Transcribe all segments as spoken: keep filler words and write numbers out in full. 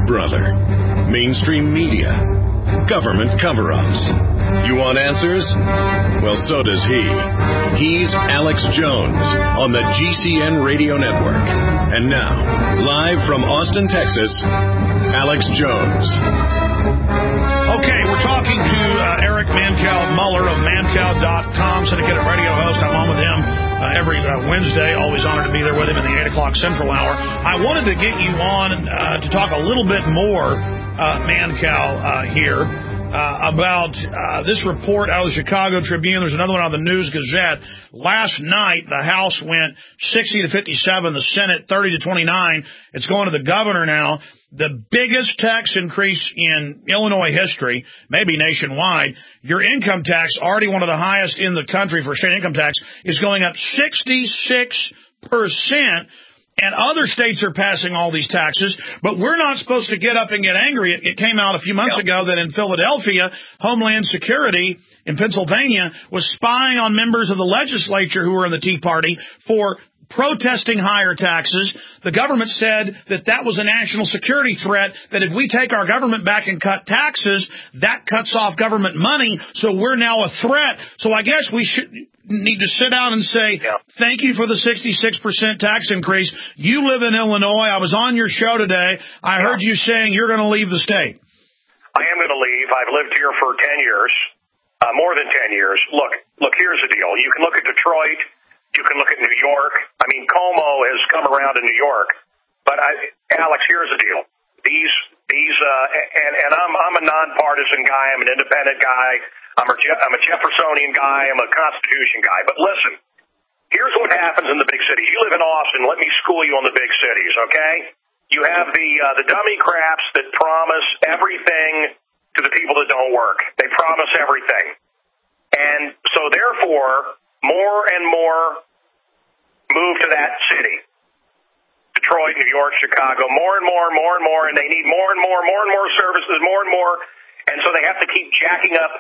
brother. Mainstream media. Government cover-ups. You want answers? Well, so does he. He's Alex Jones on the G C N Radio Network. And now, live from Austin, Texas, Alex Jones. Okay, we're talking to uh, Eric Mancow Muller of Mancow dot com, syndicated radio host. I'm on with him uh, every uh, Wednesday. Always honored to be there with him in the eight o'clock Central Hour. I wanted to get you on uh, to talk a little bit more, uh, Mancow, uh, here. Uh, about uh, this report out of the Chicago Tribune. There's another one out of the News Gazette. Last night, the House went sixty to fifty-seven, the Senate thirty to twenty-nine. It's going to the governor now. The biggest tax increase in Illinois history, maybe nationwide. Your income tax, already one of the highest in the country for state income tax, is going up sixty-six percent. And other states are passing all these taxes, but we're not supposed to get up and get angry. It, it came out a few months yep. ago that in Philadelphia, Homeland Security in Pennsylvania was spying on members of the legislature who were in the Tea Party for protesting higher taxes. The government said that that was a national security threat, that if we take our government back and cut taxes, that cuts off government money, so we're now a threat. So I guess we should need to sit down and say, yeah. thank you for the sixty-six percent tax increase. You live in Illinois. I was on your show today. I yeah. heard you saying you're going to leave the state. I am going to leave. I've lived here for ten years, uh, more than ten years. Look, look, here's the deal. You can look at Detroit. You can look at New York. I mean, Como has come around in New York. But, I, Alex, here's the deal. These, these, uh, and, and I'm, I'm a nonpartisan guy. I'm an independent guy. I'm a, I'm a Jeffersonian guy. I'm a Constitution guy. But listen, here's what happens in the big cities. You live in Austin. Let me school you on the big cities, okay? You have the, uh, the dummy craps that promise everything to the people that don't work. They promise everything. And so, therefore, more and more move to that city. Detroit, New York, Chicago, more and more and more and more, and they need more and more, more and more services, more and more, and so they have to keep jacking up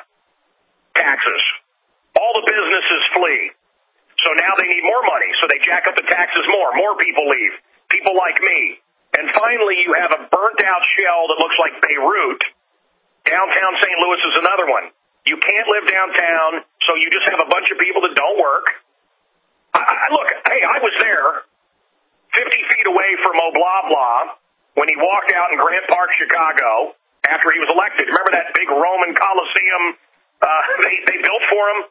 taxes. All the businesses flee. So now they need more money, so they jack up the taxes more. More people leave. People like me. And finally, you have a burnt-out shell that looks like Beirut. Downtown Saint Louis is another one. You can't live downtown, so you just have a bunch of people that don't work. I, I, look, hey, I was there fifty feet away from O'Blah when he walked out in Grant Park, Chicago, after he was elected. Remember that big Roman Coliseum uh, they, they built for him?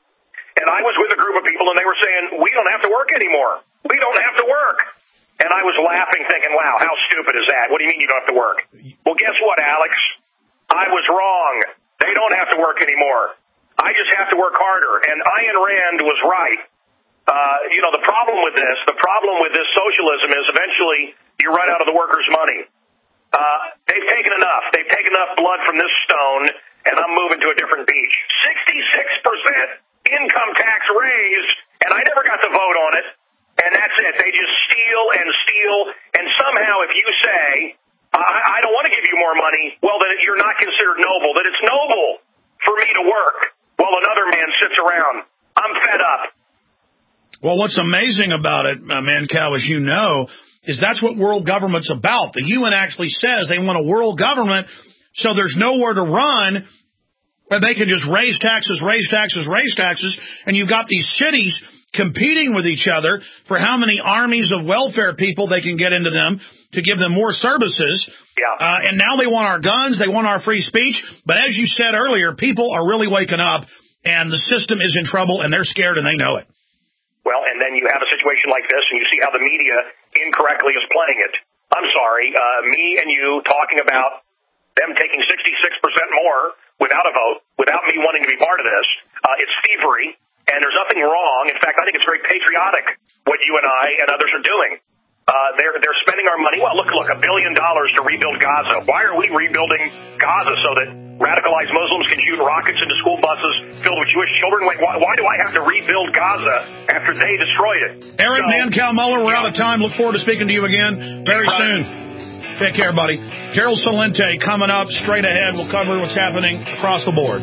And I was with a group of people, and they were saying, we don't have to work anymore. We don't have to work. And I was laughing, thinking, wow, how stupid is that? What do you mean you don't have to work? Well, guess what, Alex? I was wrong. They don't have to work anymore. I just have to work harder. And Ayn Rand was right. Uh, you know, the problem with this, the problem with this socialism is eventually you run out of the workers' money. Uh, they've taken enough. They've taken enough blood from this stone, and I'm moving to a different beach. sixty-six percent income tax raised, and I never got to vote on it. And that's it. They just steal and steal. And somehow if you say, I, I don't want to give you more money, well, then you're not considered noble. That it's noble for me to work while another man sits around. I'm fed up. Well, what's amazing about it, uh, Mancow, as you know, is that's what world government's about. The U N actually says they want a world government so there's nowhere to run where they can just raise taxes, raise taxes, raise taxes, and you've got these cities competing with each other for how many armies of welfare people they can get into them to give them more services. Yeah. Uh, and now they want our guns, they want our free speech. But as you said earlier, people are really waking up, and the system is in trouble, and they're scared, and they know it. Well, and then you have a situation like this, and you see how the media incorrectly is playing it. I'm sorry, uh, me and you talking about them taking sixty-six percent more without a vote, without me wanting to be part of this. Uh, it's thievery, and there's nothing wrong. In fact, I think it's very patriotic what you and I and others are doing. Uh, they're they're spending our money. Well, look, look, a billion dollars to rebuild Gaza. Why are we rebuilding Gaza so that radicalized Muslims can shoot rockets into school buses filled with Jewish children? Why, why do I have to rebuild Gaza after they destroyed it? Eric so, Mancow Muller, we're yeah. out of time. Look forward to speaking to you again very right. soon. Take care, buddy. Gerald Celente coming up straight ahead. We'll cover what's happening across the board.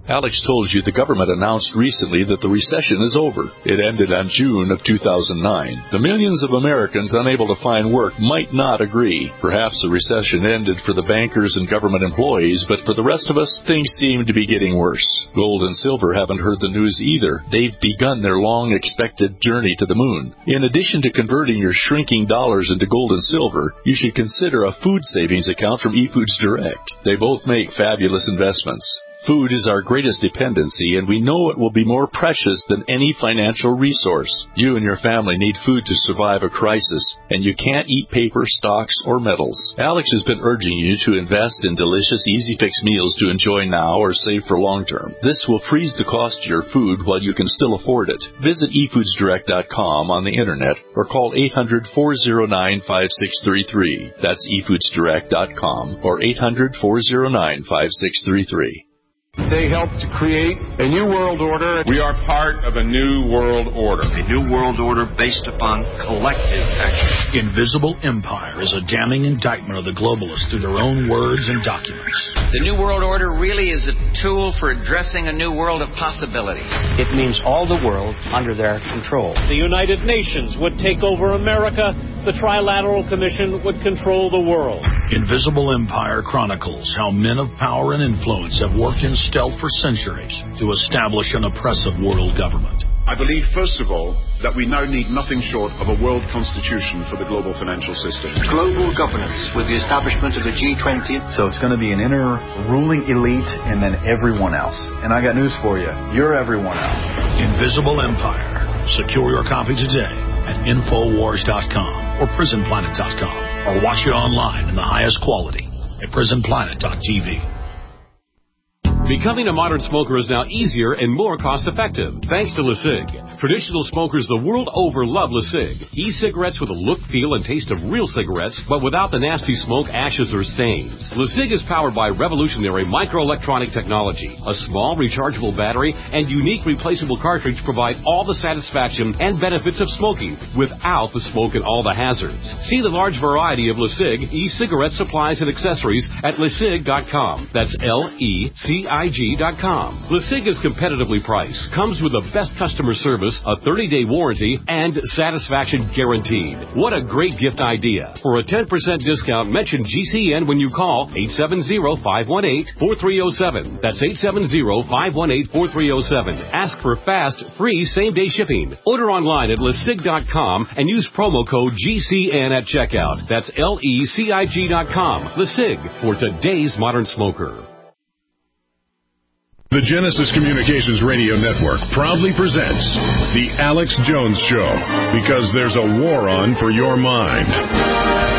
Alex told you the government announced recently that the recession is over. It ended on June of two thousand nine. The millions of Americans unable to find work might not agree. Perhaps the recession ended for the bankers and government employees, but for the rest of us, things seem to be getting worse. Gold and silver haven't heard the news either. They've begun their long-expected journey to the moon. In addition to converting your shrinking dollars into gold and silver, you should consider a food savings account from eFoods Direct. They both make fabulous investments. Food is our greatest dependency, and we know it will be more precious than any financial resource. You and your family need food to survive a crisis, and you can't eat paper, stocks, or metals. Alex has been urging you to invest in delicious, easy-fix meals to enjoy now or save for long-term. This will freeze the cost of your food while you can still afford it. Visit e foods direct dot com on the internet or call eight hundred, four oh nine, five six three three. That's e foods direct dot com or eight hundred, four oh nine, five six three three. They helped to create a new world order. We are part of a new world order. A new world order based upon collective action. Invisible Empire is a damning indictment of the globalists through their own words and documents. The new world order really is a tool for addressing a new world of possibilities. It means all the world under their control. The United Nations would take over America. The Trilateral Commission would control the world. Invisible Empire chronicles how men of power and influence have worked in stealth for centuries to establish an oppressive world government. I believe, first of all, that we now need nothing short of a world constitution for the global financial system. Global governance with the establishment of the G twenty. So it's going to be an inner ruling elite and then everyone else. And I got news for you. You're everyone else. Invisible Empire. Secure your copy today at infowars dot com or prison planet dot com or watch it online in the highest quality at prison planet dot t v. Becoming a modern smoker is now easier and more cost-effective, thanks to LeSig. Traditional smokers the world over love LeSig. E-cigarettes with a look, feel, and taste of real cigarettes, but without the nasty smoke, ashes, or stains. LeSig is powered by revolutionary microelectronic technology. A small rechargeable battery and unique replaceable cartridge provide all the satisfaction and benefits of smoking without the smoke and all the hazards. See the large variety of LeSig e-cigarette supplies and accessories at lesig dot com. That's L E C I G dot com. LeSig is competitively priced, comes with the best customer service, a thirty-day warranty, and satisfaction guaranteed. What a great gift idea. For a ten percent discount, mention G C N when you call eight seven zero, five one eight, four three zero seven. That's eight seven zero, five one eight, four three zero seven. Ask for fast, free same-day shipping. Order online at lesig dot com and use promo code G C N at checkout. That's L E C I G dot com. LeSig, for today's modern smoker. The Genesis Communications Radio Network proudly presents The Alex Jones Show, because there's a war on for your mind.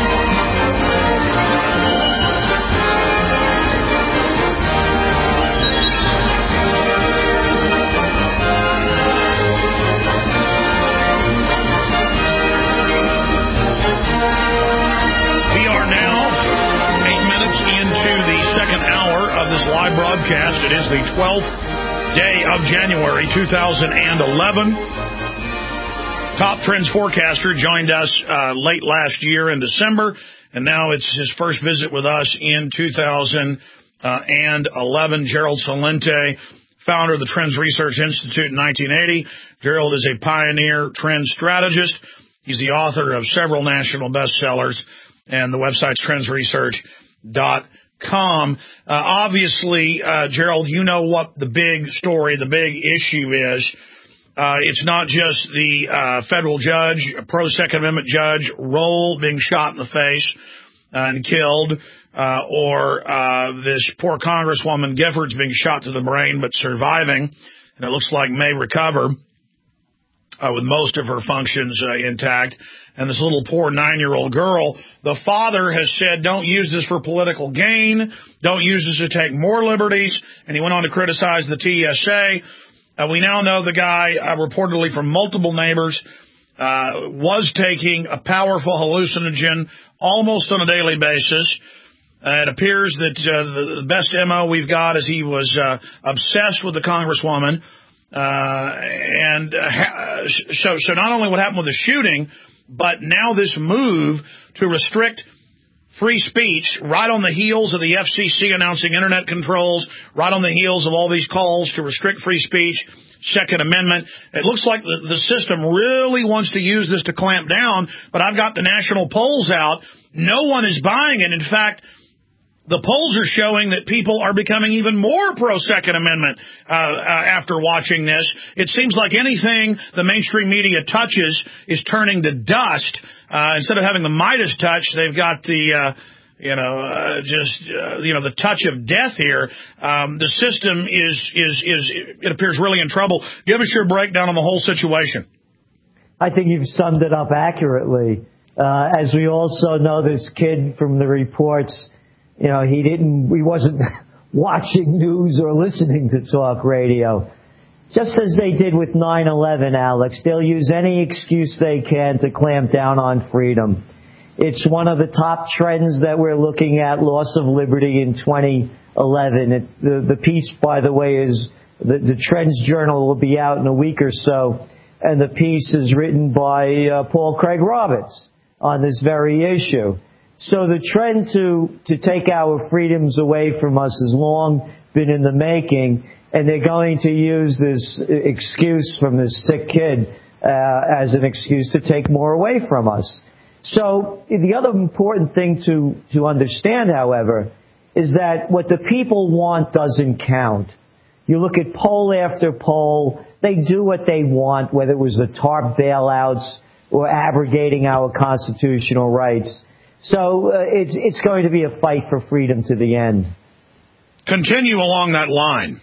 This live broadcast. It is the twelfth day of January two thousand eleven. Top Trends forecaster joined us uh, late last year in December, and now it's his first visit with us in two thousand eleven. Gerald Celente, founder of the Trends Research Institute in nineteen eighty. Gerald is a pioneer trend strategist. He's the author of several national bestsellers, and the website's trends research dot com. Uh, obviously, uh, Gerald, you know what the big story, the big issue is. Uh, it's not just the uh, federal judge, pro-Second Amendment judge, Roll being shot in the face uh, and killed, uh, or uh, this poor Congresswoman Giffords being shot to the brain but surviving, and it looks like may recover uh, with most of her functions uh, intact. And this little poor nine-year-old girl, the father has said, don't use this for political gain, don't use this to take more liberties, and he went on to criticize the T S A. Uh, we now know the guy, uh, reportedly from multiple neighbors, uh, was taking a powerful hallucinogen almost on a daily basis. Uh, it appears that uh, the, the best M O we've got is he was uh, obsessed with the Congresswoman. Uh, and uh, so, so not only what happened with the shooting, but now this move to restrict free speech right on the heels of the F C C announcing internet controls, right on the heels of all these calls to restrict free speech, Second Amendment. It looks like the, the system really wants to use this to clamp down, but I've got the national polls out. No one is buying it. In fact, the polls are showing that people are becoming even more pro-Second Amendment uh, uh, after watching this. It seems like anything the mainstream media touches is turning to dust. Uh, instead of having the Midas touch, they've got the, uh, you know, uh, just, uh, you know, the touch of death here. Um, the system is, is, is, it appears really in trouble. Give us your breakdown on the whole situation. I think you've summed it up accurately. Uh, as we also know, this kid from the reports, you know, he didn't, he wasn't watching news or listening to talk radio. Just as they did with nine eleven, Alex, they'll use any excuse they can to clamp down on freedom. It's one of the top trends that we're looking at, loss of liberty in twenty eleven. It, the, the piece, by the way, is the, the Trends Journal will be out in a week or so, and the piece is written by uh, Paul Craig Roberts on this very issue. So the trend to, to take our freedoms away from us has long been in the making, and they're going to use this excuse from this sick kid uh, as an excuse to take more away from us. So the other important thing to, to understand, however, is that what the people want doesn't count. You look at poll after poll, they do what they want, whether it was the TARP bailouts or abrogating our constitutional rights. So uh, it's it's going to be a fight for freedom to the end. Continue along that line.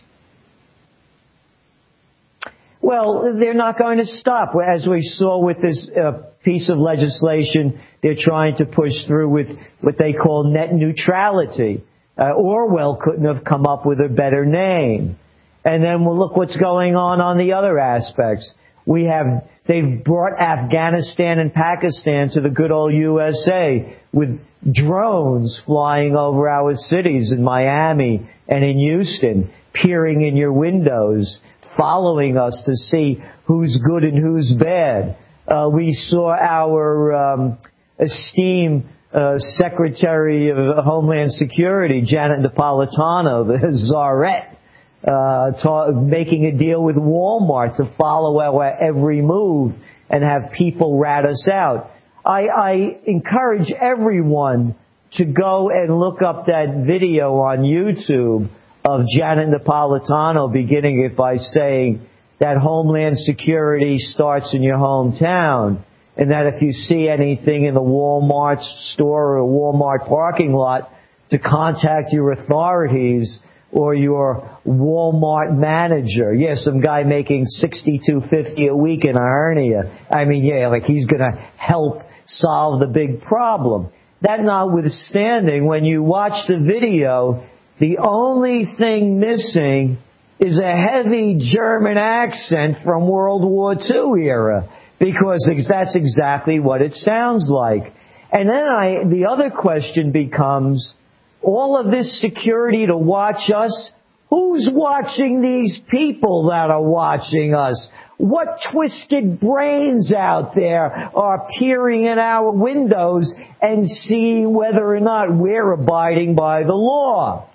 Well, they're not going to stop. As we saw with this uh, piece of legislation, they're trying to push through with what they call net neutrality. Uh, Orwell couldn't have come up with a better name. And then we'll look what's going on on the other aspects. We have, they've brought Afghanistan and Pakistan to the good old U S A with drones flying over our cities in Miami and in Houston, peering in your windows, following us to see who's good and who's bad. Uh, we saw our um, esteemed uh, Secretary of Homeland Security, Janet Napolitano, the czarette, Uh, ta- making a deal with Walmart to follow our every move and have people rat us out. I, I encourage everyone to go and look up that video on YouTube of Janet Napolitano, beginning it by saying that Homeland Security starts in your hometown, and that if you see anything in the Walmart store or Walmart parking lot, to contact your authorities or your Walmart manager. Yeah, some guy making sixty-two fifty a week in a hernia. I mean, yeah, like he's going to help solve the big problem. That notwithstanding, when you watch the video, the only thing missing is a heavy German accent from World War Two era, because that's exactly what it sounds like. And then I, the other question becomes, all of this security to watch us, who's watching these people that are watching us? What twisted brains out there are peering in our windows and seeing whether or not we're abiding by the law?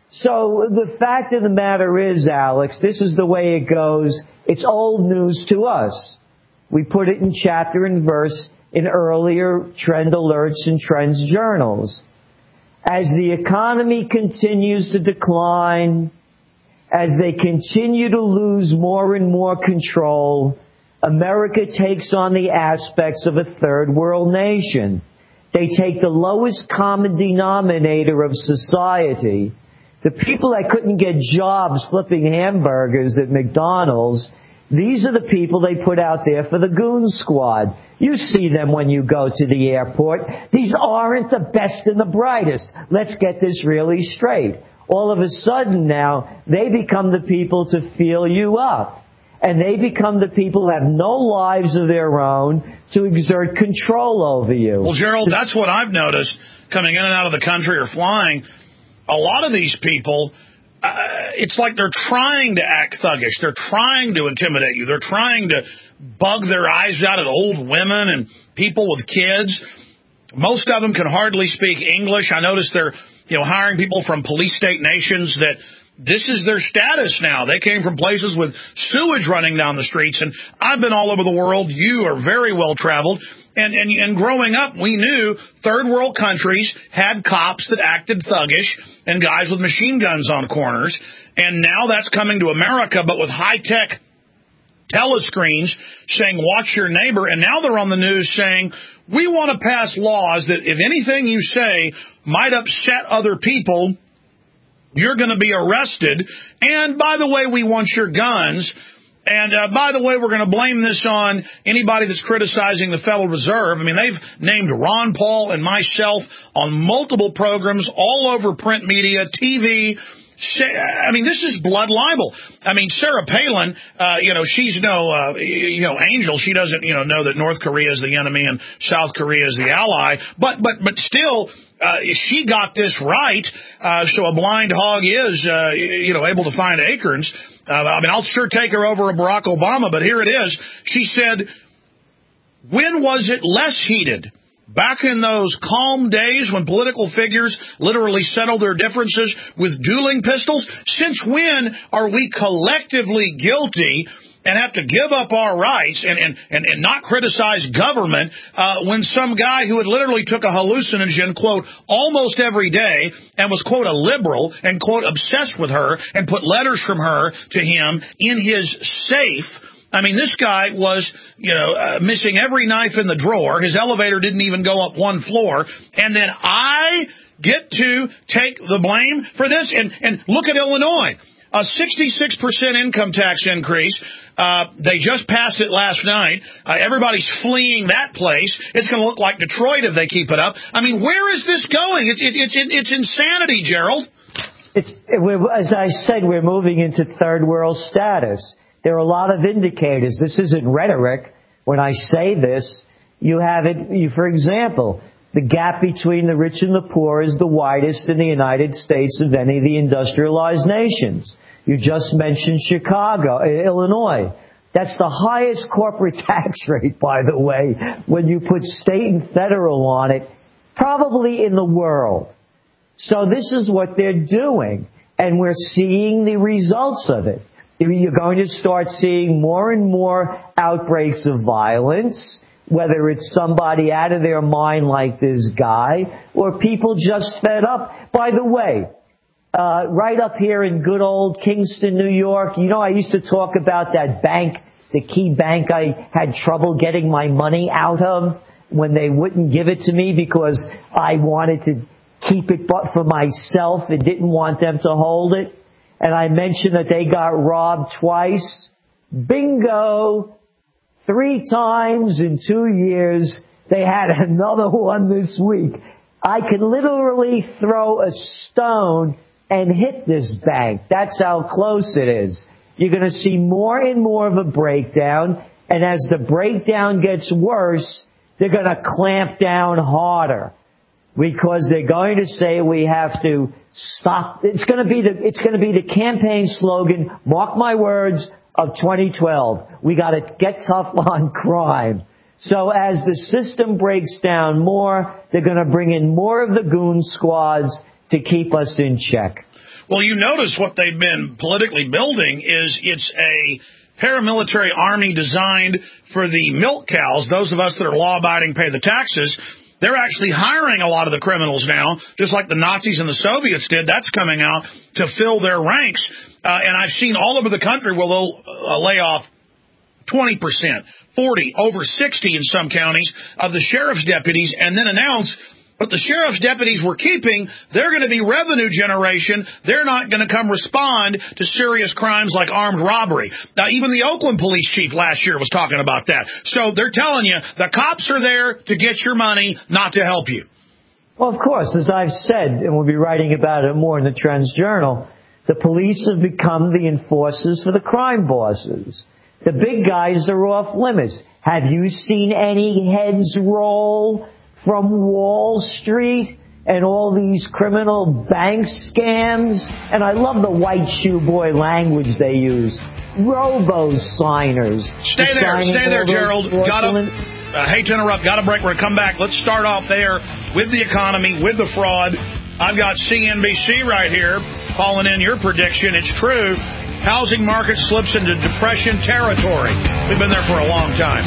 So the fact of the matter is, Alex, this is the way it goes. It's old news to us. We put it in chapter and verse in earlier trend alerts and trends journals. As the economy continues to decline, as they continue to lose more and more control, America takes on the aspects of a third world nation. They take the lowest common denominator of society. The people that couldn't get jobs flipping hamburgers at McDonald's, these are the people they put out there for the goon squad. You see them when you go to the airport. These aren't the best and the brightest. Let's get this really straight. All of a sudden now, they become the people to feel you up. And they become the people who have no lives of their own to exert control over you. Well, Gerald, that's what I've noticed coming in and out of the country or flying. A lot of these people, Uh, it's like they're trying to act thuggish. They're trying to intimidate you. They're trying to bug their eyes out at old women and people with kids. Most of them can hardly speak English. I noticed they're, you know, hiring people from police state nations that this is their status now. They came from places with sewage running down the streets, and I've been all over the world. You are very well traveled. And, and, and growing up, we knew third world countries had cops that acted thuggish and guys with machine guns on corners. And now that's coming to America, but with high-tech telescreens saying, watch your neighbor. And now they're on the news saying, we want to pass laws that if anything you say might upset other people, you're going to be arrested. And by the way, we want your guns. And uh, by the way, we're going to blame this on anybody that's criticizing the Federal Reserve. I mean, they've named Ron Paul and myself on multiple programs all over print media, T V. I mean, this is blood libel. I mean, Sarah Palin, uh, you know, she's no, uh, you know, angel. She doesn't, you know, know that North Korea is the enemy and South Korea is the ally. But, but, but still, uh, she got this right. Uh, so a blind hog is, uh, you know, able to find acorns. Uh, I mean, I'll sure take her over a Barack Obama, but here it is. She said, when was it less heated? Back in those calm days when political figures literally settled their differences with dueling pistols? Since when are we collectively guilty and have to give up our rights and, and, and, and not criticize government uh, when some guy who had literally took a hallucinogen, quote, almost every day and was, quote, a liberal and, quote, obsessed with her and put letters from her to him in his safe? I mean, this guy was, you know, uh, missing every knife in the drawer. His elevator didn't even go up one floor. And then I get to take the blame for this. And, and look at Illinois, a sixty-six percent income tax increase. Uh, they just passed it last night. Uh, everybody's fleeing that place. It's going to look like Detroit if they keep it up. I mean, where is this going? It's, it, it's, it's insanity, Gerald. It's, as I said, we're moving into third world status. There are a lot of indicators. This isn't rhetoric. When I say this, you have it, you, for example, the gap between the rich and the poor is the widest in the United States of any of the industrialized nations. You just mentioned Chicago, Illinois. That's the highest corporate tax rate, by the way, when you put state and federal on it, probably in the world. So this is what they're doing, and we're seeing the results of it. You're going to start seeing more and more outbreaks of violence, whether it's somebody out of their mind like this guy or people just fed up. By the way, uh, right up here in good old Kingston, New York, you know, I used to talk about that bank, the key bank I had trouble getting my money out of when they wouldn't give it to me because I wanted to keep it but for myself and didn't want them to hold it. And I mentioned that they got robbed twice. Bingo! Three times in two years. They had another one this week. I can literally throw a stone and hit this bank. That's how close it is. You're going to see more and more of a breakdown. And as the breakdown gets worse, they're going to clamp down harder. Because they're going to say we have to stop. It's going to be the, it's going to be the campaign slogan, mark my words, of twenty twelve. We got to get tough on crime. So as the system breaks down more, they're going to bring in more of the goon squads to keep us in check. Well, you notice what they've been politically building is it's a paramilitary army designed for the milk cows, those of us that are law-abiding, pay the taxes. They're actually hiring a lot of the criminals now, just like the Nazis and the Soviets did. That's coming out to fill their ranks. Uh, and I've seen all over the country where they'll uh, lay off twenty percent, forty, over sixty in some counties of the sheriff's deputies and then announce, but the sheriff's deputies we're keeping, they're going to be revenue generation. They're not going to come respond to serious crimes like armed robbery. Now, even the Oakland police chief last year was talking about that. So they're telling you the cops are there to get your money, not to help you. Well, of course, as I've said, and we'll be writing about it more in the Trends Journal, the police have become the enforcers for the crime bosses. The big guys are off limits. Have you seen any heads roll from Wall Street and all these criminal bank scams? And I love the white shoe boy language they use. Robo-signers. Stay there. Stay there, Gerald. Got him. I hate to interrupt. Got a break. We're going to come back. Let's start off there with the economy, with the fraud. I've got C N B C right here calling in your prediction. It's true. Housing market slips into depression territory. We've been there for a long time.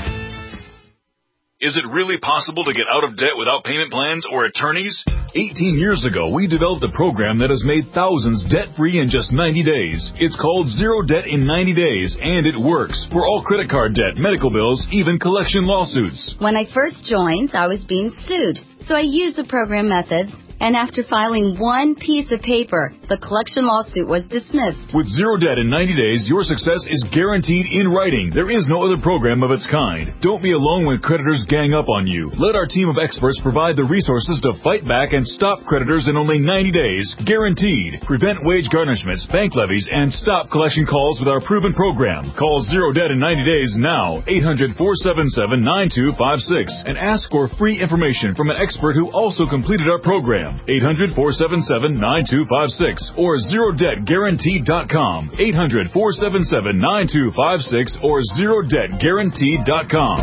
Is it really possible to get out of debt without payment plans or attorneys? eighteen years ago, we developed a program that has made thousands debt-free in just ninety days. It's called Zero Debt in ninety days, and it works for all credit card debt, medical bills, even collection lawsuits. When I first joined, I was being sued, so I used the program methods. And after filing one piece of paper, the collection lawsuit was dismissed. With Zero Debt in ninety days, your success is guaranteed in writing. There is no other program of its kind. Don't be alone when creditors gang up on you. Let our team of experts provide the resources to fight back and stop creditors in only ninety days. Guaranteed. Prevent wage garnishments, bank levies, and stop collection calls with our proven program. Call Zero Debt in ninety days now. eight hundred, four seven seven, nine two five six. And ask for free information from an expert who also completed our program. eight hundred, four seven seven, nine two five six or zero debt guaranteed dot com. eight hundred, four seven seven, nine two five six or zero debt guaranteed dot com.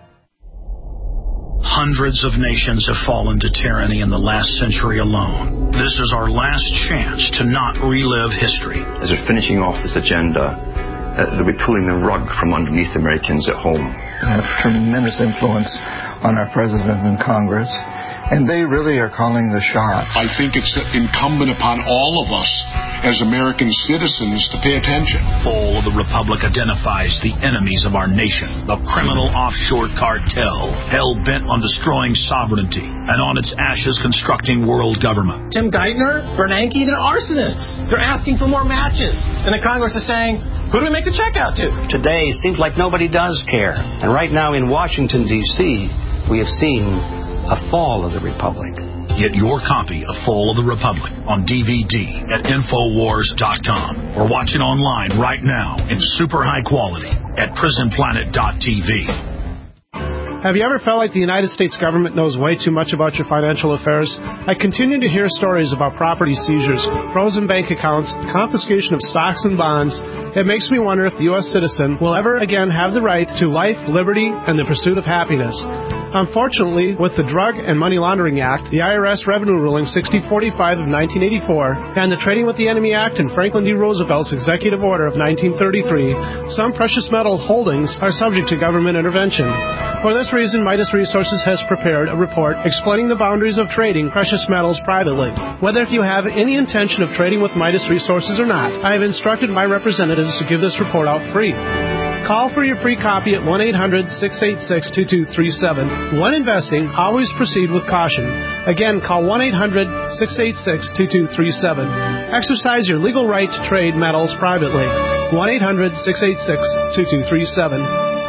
Hundreds of nations have fallen to tyranny in the last century alone. This is our last chance to not relive history. As we're finishing off this agenda, uh, they'll be pulling the rug from underneath Americans at home. We have tremendous influence on our president and Congress, and they really are calling the shots. I think it's incumbent upon all of us as American citizens to pay attention. Fall of the Republic identifies the enemies of our nation, the criminal offshore cartel, hell-bent on destroying sovereignty, and on its ashes constructing world government. Tim Geithner, Bernanke, they're arsonists. They're asking for more matches. And the Congress is saying, who do we make the check out to? Today seems like nobody does care. And right now in Washington, D C, we have seen a fall of the Republic. Get your copy of Fall of the Republic on D V D at Infowars dot com or watch it online right now in super high quality at Prison Planet dot T V. Have you ever felt like the United States government knows way too much about your financial affairs? I continue to hear stories about property seizures, frozen bank accounts, confiscation of stocks and bonds. It makes me wonder if the U S citizen will ever again have the right to life, liberty, and the pursuit of happiness. Unfortunately, with the Drug and Money Laundering Act, the I R S Revenue Ruling sixty forty-five of nineteen eighty-four, and the Trading with the Enemy Act and Franklin D. Roosevelt's Executive Order of nineteen thirty-three, some precious metal holdings are subject to government intervention. For this reason, Midas Resources has prepared a report explaining the boundaries of trading precious metals privately. Whether if you have any intention of trading with Midas Resources or not, I have instructed my representatives to give this report out free. Call for your free copy at one eight hundred, six eight six, two two three seven. When investing, always proceed with caution. Again, call one eight hundred, six eight six, two two three seven. Exercise your legal right to trade metals privately. one eight hundred, six eight six, two two three seven.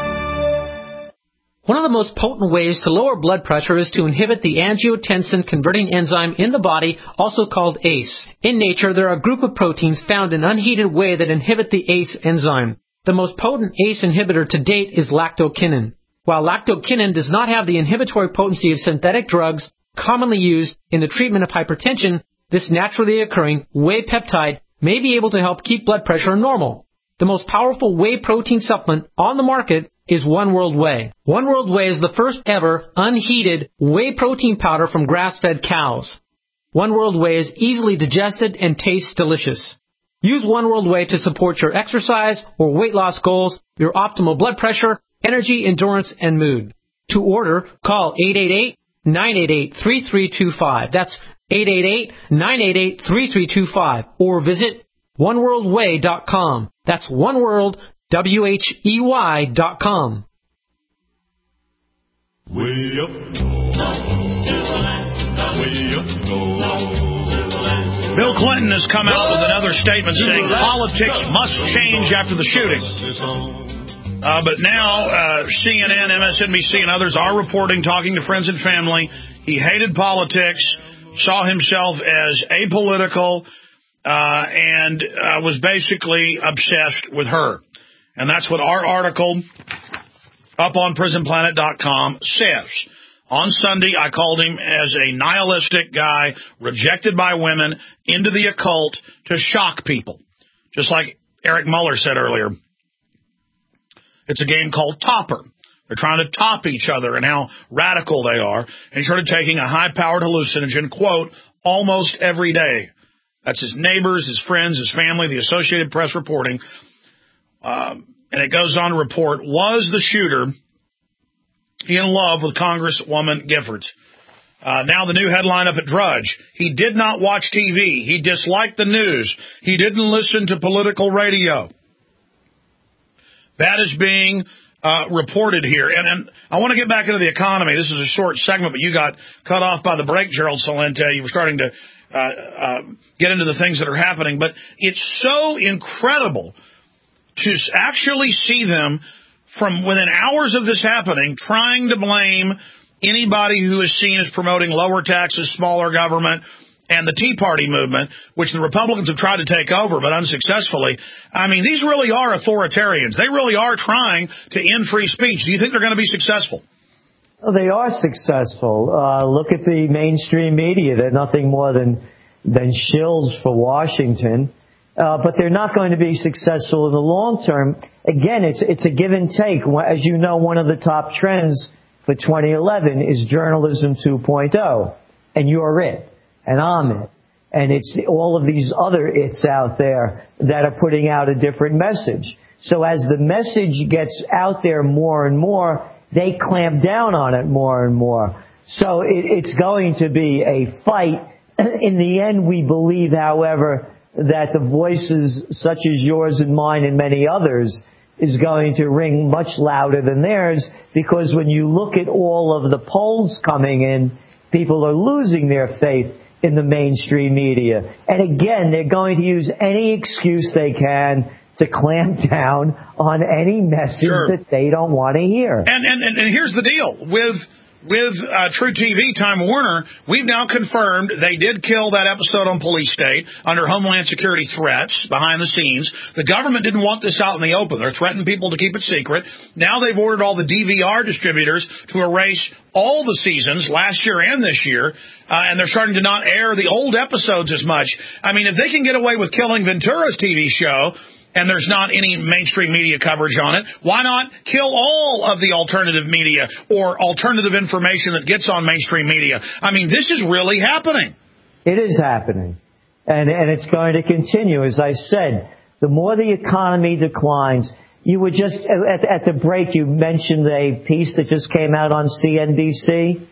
One of the most potent ways to lower blood pressure is to inhibit the angiotensin-converting enzyme in the body, also called A C E. In nature, there are a group of proteins found in unheated whey that inhibit the A C E enzyme. The most potent A C E inhibitor to date is lactokinin. While lactokinin does not have the inhibitory potency of synthetic drugs commonly used in the treatment of hypertension, this naturally occurring whey peptide may be able to help keep blood pressure normal. The most powerful whey protein supplement on the market is One World Whey. One World Whey is the first ever unheated whey protein powder from grass-fed cows. One World Whey is easily digested and tastes delicious. Use One World Whey to support your exercise or weight loss goals, your optimal blood pressure, energy, endurance, and mood. To order, call eight eight eight, nine eight eight, three three two five. That's eight eight eight, nine eight eight, three three two five. Or visit one world way dot com. That's one world, W H E Y dot com. Way up, way up, Bill Clinton has come out with another statement saying politics must change after the shooting. Uh, but now uh, C N N, M S N B C, and others are reporting, talking to friends and family, he hated politics, saw himself as apolitical, uh, and uh, was basically obsessed with her. And that's what our article up on prison planet dot com says. On Sunday, I called him as a nihilistic guy, rejected by women, into the occult to shock people. Just like Eric Muller said earlier. It's a game called Topper. They're trying to top each other and how radical they are. And he started taking a high-powered hallucinogen, quote, almost every day. That's his neighbors, his friends, his family, the Associated Press reporting. Um, and it goes on to report, was the shooter in love with Congresswoman Giffords? Uh, now the new headline up at Drudge. He did not watch T V. He disliked the news. He didn't listen to political radio. That is being uh, reported here. And, and I want to get back into the economy. This is a short segment, but you got cut off by the break, Gerald Celente. You were starting to uh, uh, get into the things that are happening. But it's so incredible to actually see them from within hours of this happening trying to blame anybody who is seen as promoting lower taxes, smaller government, and the Tea Party movement, which the Republicans have tried to take over, but unsuccessfully. I mean, these really are authoritarians. They really are trying to end free speech. Do you think they're going to be successful? Well, they are successful. Uh, look at the mainstream media. They're nothing more than, than shills for Washington. Uh, but they're not going to be successful in the long term. Again, it's, it's a give and take. As you know, one of the top trends for twenty eleven is journalism two point oh. And you're it. And I'm it. And it's all of these other it's out there that are putting out a different message. So as the message gets out there more and more, they clamp down on it more and more. So it, it's going to be a fight. In the end, we believe, however, that the voices such as yours and mine and many others is going to ring much louder than theirs, because when you look at all of the polls coming in, people are losing their faith in the mainstream media. And again, they're going to use any excuse they can to clamp down on any message sure. that they don't want to hear. And, and, and, and here's the deal. With with uh, True T V, Time Warner, we've now confirmed they did kill that episode on Police State under Homeland Security threats behind the scenes. The government didn't want this out in the open. They're threatening people to keep it secret. Now they've ordered all the D V R distributors to erase all the seasons, last year and this year, uh, and they're starting to not air the old episodes as much. I mean, if they can get away with killing Ventura's T V show, and there's not any mainstream media coverage on it, why not kill all of the alternative media or alternative information that gets on mainstream media? I mean, this is really happening. It is happening. And, and it's going to continue. As I said, the more the economy declines, you were just, at, at the break, you mentioned a piece that just came out on C N B C.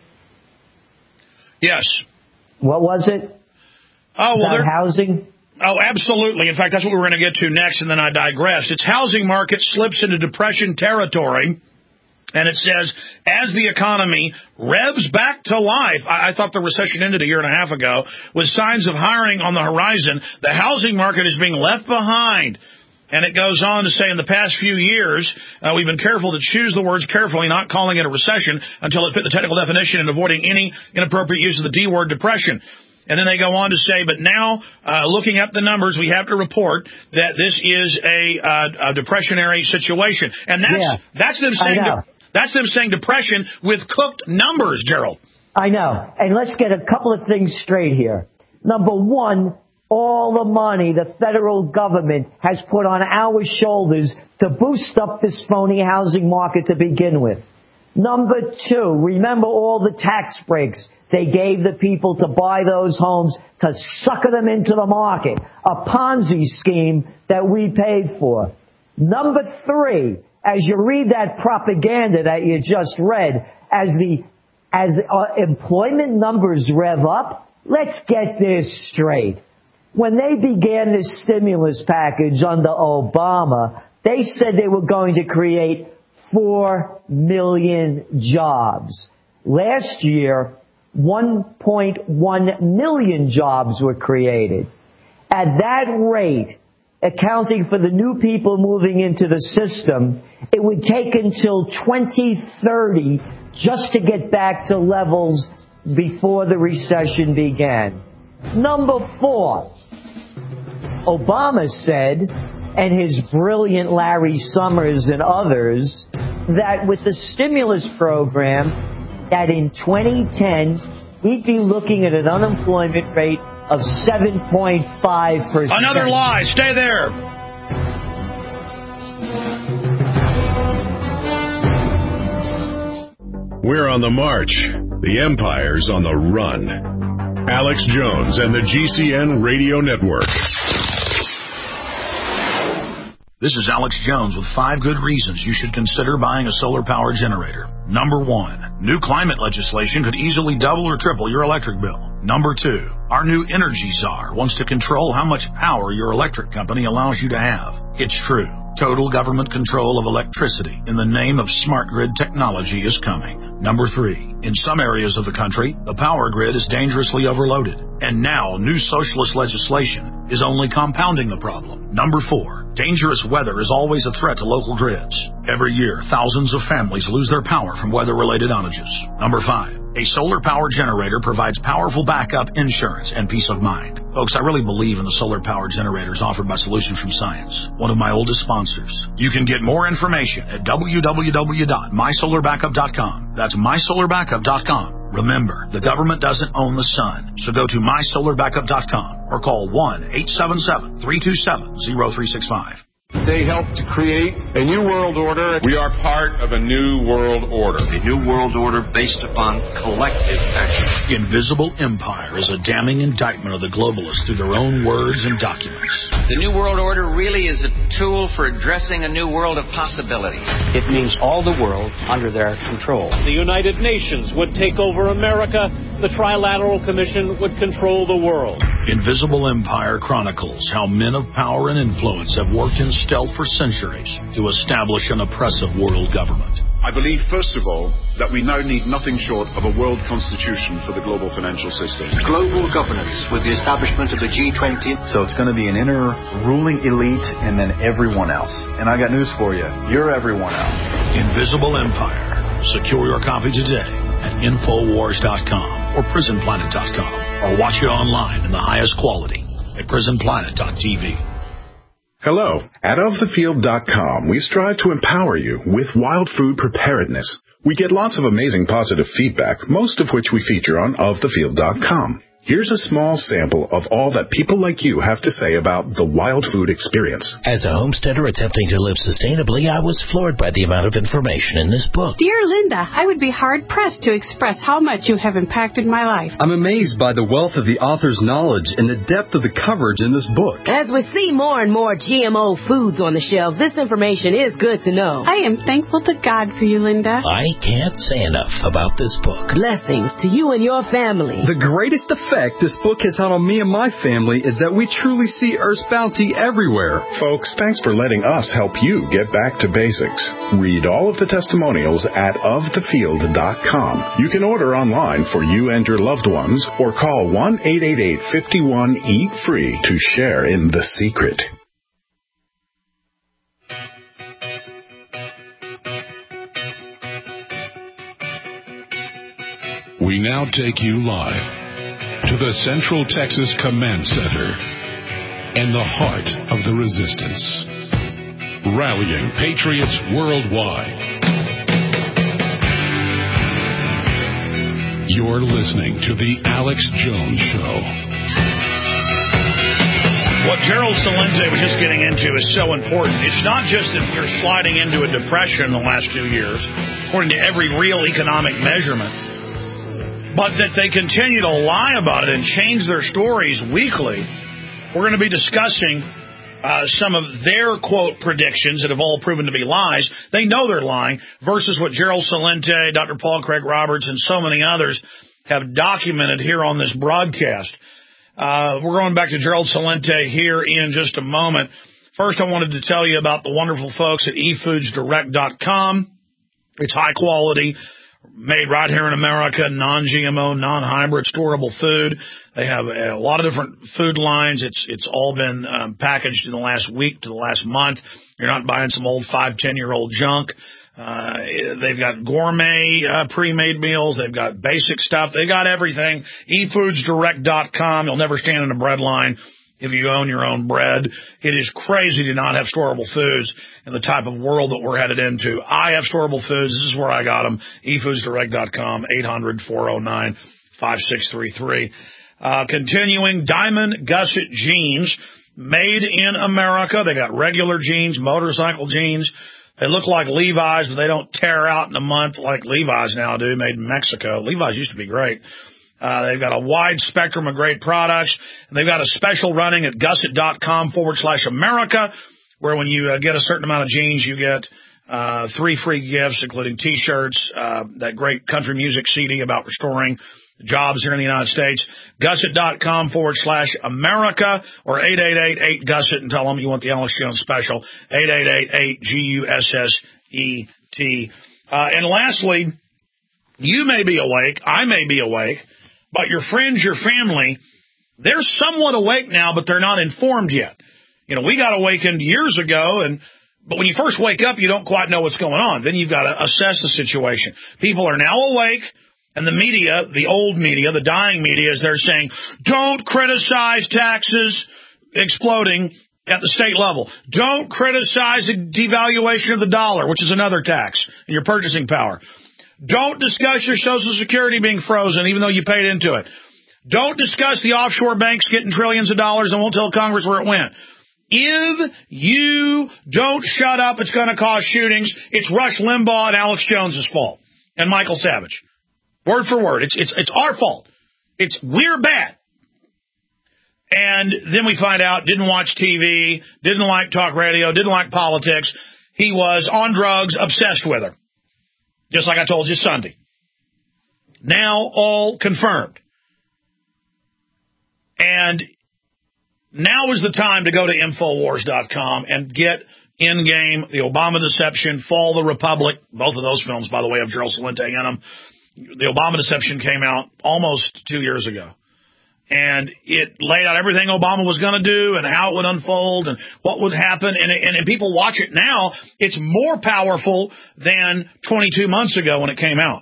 Yes. What was it? Oh, well, About housing? Oh, absolutely. In fact, that's what we're going to get to next, and then I digressed. Its housing market slips into depression territory, and it says, as the economy revs back to life, I, I thought the recession ended a year and a half ago, with signs of hiring on the horizon, the housing market is being left behind. And it goes on to say, in the past few years, uh, we've been careful to choose the words carefully, not calling it a recession until it fit the technical definition and avoiding any inappropriate use of the D word, depression. And then they go on to say, but now, uh, looking at the numbers, we have to report that this is a, uh, a depressionary situation. And that's, yeah, that's them saying, de- that's them saying depression with cooked numbers, Gerald. I know. And let's get a couple of things straight here. Number one, all the money the federal government has put on our shoulders to boost up this phony housing market to begin with. Number two, remember all the tax breaks they gave the people to buy those homes to sucker them into the market. A Ponzi scheme that we paid for. Number three, as you read that propaganda that you just read, as the as uh, employment numbers rev up, let's get this straight. When they began this stimulus package under Obama, they said they were going to create four million jobs. Last year, one point one million jobs were created. At that rate, accounting for the new people moving into the system, it would take until twenty thirty just to get back to levels before the recession began. Number four, Obama said, and his brilliant Larry Summers and others, that with the stimulus program, that in twenty ten, we'd be looking at an unemployment rate of seven point five percent. Another lie. Stay there. We're on the march. The empire's on the run. Alex Jones and the G C N Radio Network. This is Alex Jones with five good reasons you should consider buying a solar power generator. Number one, new climate legislation could easily double or triple your electric bill. Number two, our new energy czar wants to control how much power your electric company allows you to have. It's true. Total government control of electricity in the name of smart grid technology is coming. Number three, in some areas of the country, the power grid is dangerously overloaded. And now, new socialist legislation is only compounding the problem. Number four, dangerous weather is always a threat to local grids. Every year, thousands of families lose their power from weather-related outages. Number five, a solar power generator provides powerful backup insurance and peace of mind. Folks, I really believe in the solar power generators offered by Solutions from Science, one of my oldest sponsors. You can get more information at w w w dot my solar backup dot com. That's my solar backup dot com. Remember, the government doesn't own the sun, so go to my solar backup dot com or call one eight seven seven, three two seven, zero three six five. They helped to create a new world order. We are part of a new world order. A new world order based upon collective action. Invisible Empire is a damning indictment of the globalists through their own words and documents. The New World Order really is a tool for addressing a new world of possibilities. It means all the world under their control. The United Nations would take over America. The Trilateral Commission would control the world. Invisible Empire chronicles how men of power and influence have worked in stealth for centuries to establish an oppressive world government. I believe, first of all, that we now need nothing short of a world constitution for the global financial system. Global governance with the establishment of the G twenty. So it's going to be an inner ruling elite and then everyone else. And I got news for you. You're everyone else. Invisible Empire. Secure your copy today at infowars dot com or prison planet dot com or watch it online in the highest quality at prison planet dot t v. Hello. At of the field dot com, we strive to empower you with wild food preparedness. We get lots of amazing positive feedback, most of which we feature on of the field dot com. Here's a small sample of all that people like you have to say about the wild food experience. As a homesteader attempting to live sustainably, I was floored by the amount of information in this book. Dear Linda, I would be hard-pressed to express how much you have impacted my life. I'm amazed by the wealth of the author's knowledge and the depth of the coverage in this book. As we see more and more G M O foods on the shelves, this information is good to know. I am thankful to God for you, Linda. I can't say enough about this book. Blessings to you and your family. The greatest effect this book has had on me and my family is that we truly see Earth's bounty everywhere. Folks, thanks for letting us help you get back to basics. Read all of the testimonials at of the field dot com. You can order online for you and your loved ones or call one eight eight eight, five one, eat free to share in the secret. We now take you live to the Central Texas Command Center and the heart of the resistance. Rallying patriots worldwide. You're listening to the Alex Jones Show. What Gerald Celente was just getting into is so important. It's not just that we're sliding into a depression in the last two years, according to every real economic measurement, but that they continue to lie about it and change their stories weekly. We're going to be discussing uh, some of their, quote, predictions that have all proven to be lies. They know they're lying, versus what Gerald Celente, Doctor Paul Craig Roberts, and so many others have documented here on this broadcast. Uh, we're going back to Gerald Celente here in just a moment. First, I wanted to tell you about the wonderful folks at e foods direct dot com. It's high quality, made right here in America, non-G M O, non-hybrid, storable food. They have a lot of different food lines. It's it's all been um, packaged in the last week to the last month. You're not buying some old five, ten-year-old junk. Uh, they've got gourmet uh, pre-made meals. They've got basic stuff. They got everything. e foods direct dot com. You'll never stand in a bread line if you own your own bread. It is crazy to not have storable foods in the type of world that we're headed into. I have storable foods. This is where I got them. e foods direct dot com, eight hundred, four oh nine, five six three three. Uh, continuing, Diamond Gusset Jeans, made in America. They got regular jeans, motorcycle jeans. They look like Levi's, but they don't tear out in a month like Levi's now do, made in Mexico. Levi's used to be great. Uh, they've got a wide spectrum of great products, and they've got a special running at gusset.com forward slash America, where when you uh, get a certain amount of jeans, you get uh, three free gifts, including T-shirts, uh, that great country music C D about restoring jobs here in the United States. Gusset.com forward slash America, or eight eight eight eight Gusset, and tell them you want the Alex Jones special, eight eight eight eight G U S S E T. Uh, and lastly, you may be awake, I may be awake, but your friends, your family, they're somewhat awake now, but they're not informed yet. You know, we got awakened years ago, and but when you first wake up, you don't quite know what's going on. Then you've got to assess the situation. People are now awake, and the media, the old media, the dying media, is they're saying, don't criticize taxes exploding at the state level. Don't criticize the devaluation of the dollar, which is another tax in your purchasing power. Don't discuss your Social Security being frozen, even though you paid into it. Don't discuss the offshore banks getting trillions of dollars and won't tell Congress where it went. If you don't shut up, it's going to cause shootings. It's Rush Limbaugh and Alex Jones's fault, and Michael Savage. Word for word. It's, it's, it's our fault. It's, we're bad. And then we find out, didn't watch T V, didn't like talk radio, didn't like politics. He was on drugs, obsessed with her. Just like I told you Sunday. Now all confirmed. And now is the time to go to Infowars dot com and get Endgame, The Obama Deception, Fall the Republic. Both of those films, by the way, have Gerald Celente in them. The Obama Deception came out almost two years ago. And it laid out everything Obama was going to do and how it would unfold and what would happen. And, and, and people watch it now. It's more powerful than twenty-two months ago when it came out.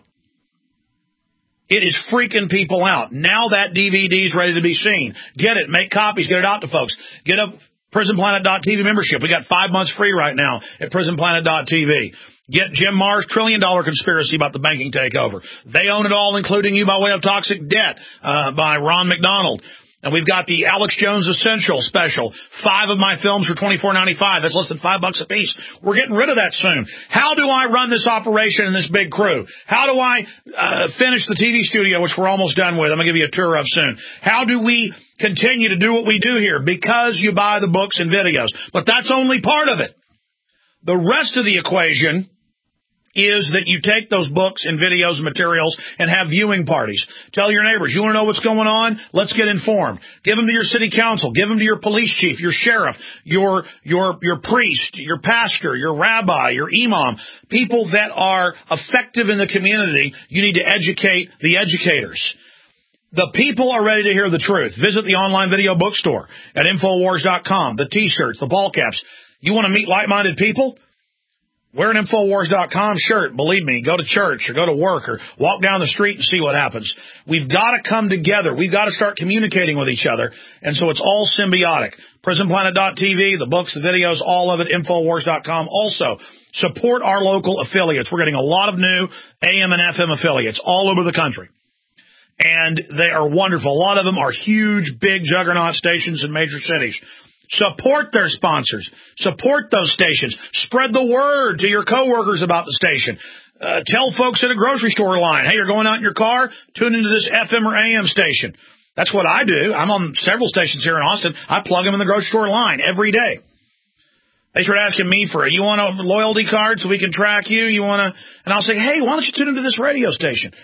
It is freaking people out. Now that D V D is ready to be seen. Get it. Make copies. Get it out to folks. Get a prison planet dot T V membership. We got five months free right now at prison planet dot T V. Get Jim Marr's trillion dollar conspiracy about the banking takeover. They own it all, including you by way of toxic debt, uh, by Ron McDonald. And we've got the Alex Jones Essential special. Five of my films for twenty-four ninety-five. That's less than five bucks a piece. We're getting rid of that soon. How do I run this operation and this big crew? How do I uh, finish the T V studio, which we're almost done with? I'm going to give you a tour of soon. How do we continue to do what we do here? Because you buy the books and videos. But that's only part of it. The rest of the equation is that you take those books and videos and materials and have viewing parties. Tell your neighbors, you want to know what's going on? Let's get informed. Give them to your city council. Give them to your police chief, your sheriff, your your your priest, your pastor, your rabbi, your imam. People that are effective in the community, you need to educate the educators. The people are ready to hear the truth. Visit the online video bookstore at Infowars dot com. The T-shirts, the ball caps. You want to meet like-minded people? Wear an Infowars dot com shirt. Believe me, go to church or go to work or walk down the street and see what happens. We've got to come together. We've got to start communicating with each other. And so it's all symbiotic. prison planet dot T V, the books, the videos, all of it, Infowars dot com. Also, support our local affiliates. We're getting a lot of new A M and F M affiliates all over the country. And they are wonderful. A lot of them are huge, big juggernaut stations in major cities. Support their sponsors. Support those stations. Spread the word to your coworkers about the station. Uh, tell folks at a grocery store line, hey, you're going out in your car, tune into this F M or A M station. That's what I do. I'm on several stations here in Austin. I plug them in the grocery store line every day. They start asking me for it. You want a loyalty card so we can track you? You want to? And I'll say, hey, why don't you tune into this radio station?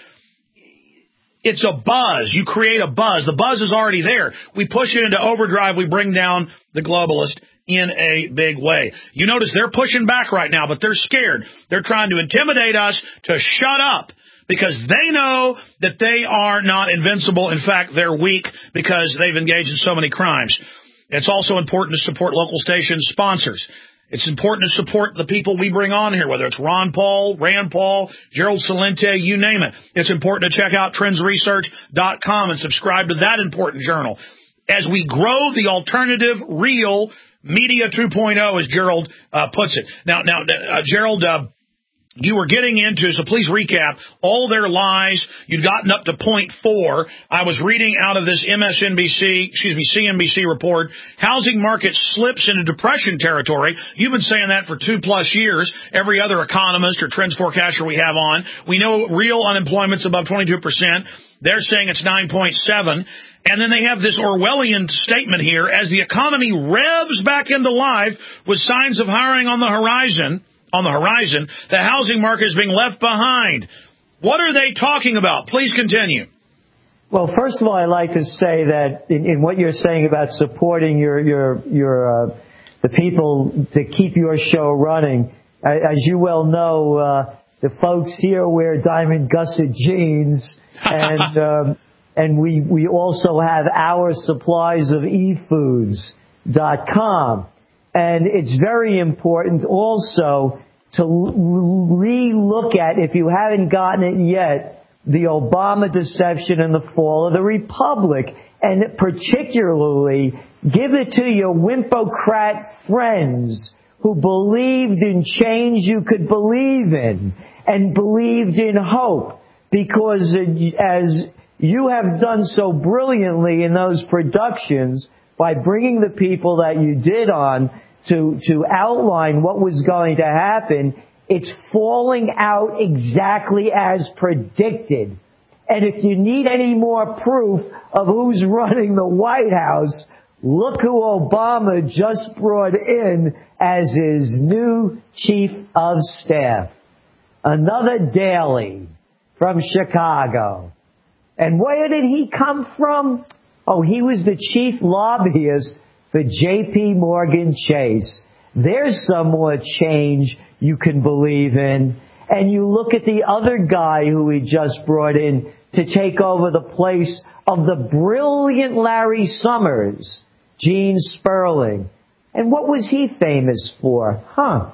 It's a buzz. You create a buzz. The buzz is already there. We push it into overdrive. We bring down the globalist in a big way. You notice they're pushing back right now, but they're scared. They're trying to intimidate us to shut up because they know that they are not invincible. In fact, they're weak because they've engaged in so many crimes. It's also important to support local station sponsors. It's important to support the people we bring on here, whether it's Ron Paul, Rand Paul, Gerald Celente, you name it. It's important to check out trends research dot com and subscribe to that important journal. As we grow the alternative, real media two point oh, as Gerald uh, puts it. Now, now, uh, Gerald, uh, you were getting into, so please recap, all their lies. You'd gotten up to point four. I was reading out of this M S N B C, excuse me, C N B C report, housing market slips into depression territory. You've been saying that for two plus years. Every other economist or trends forecaster we have on. We know real unemployment's above twenty-two percent. They're saying it's nine point seven. And then they have this Orwellian statement here, as the economy revs back into life with signs of hiring on the horizon, on the horizon, the housing market is being left behind. What are they talking about? Please continue. Well, first of all, I'd like to say that in, in what you're saying about supporting your your your uh, the people to keep your show running, as you well know, uh, the folks here wear diamond gusset jeans, and um, and we we also have our supplies of e foods dot com. And it's very important also to re-look at, if you haven't gotten it yet, the Obama deception and the fall of the Republic. And particularly, give it to your wimpocrat friends who believed in change you could believe in and believed in hope. Because as you have done so brilliantly in those productions, by bringing the people that you did on to, to outline what was going to happen, it's falling out exactly as predicted. And if you need any more proof of who's running the White House, look who Obama just brought in as his new chief of staff. Another Daley from Chicago. And where did he come from? Oh, he was the chief lobbyist for J P Morgan Chase. There's some more change you can believe in. And you look at the other guy who he just brought in to take over the place of the brilliant Larry Summers, Gene Sperling. And what was he famous for? Huh.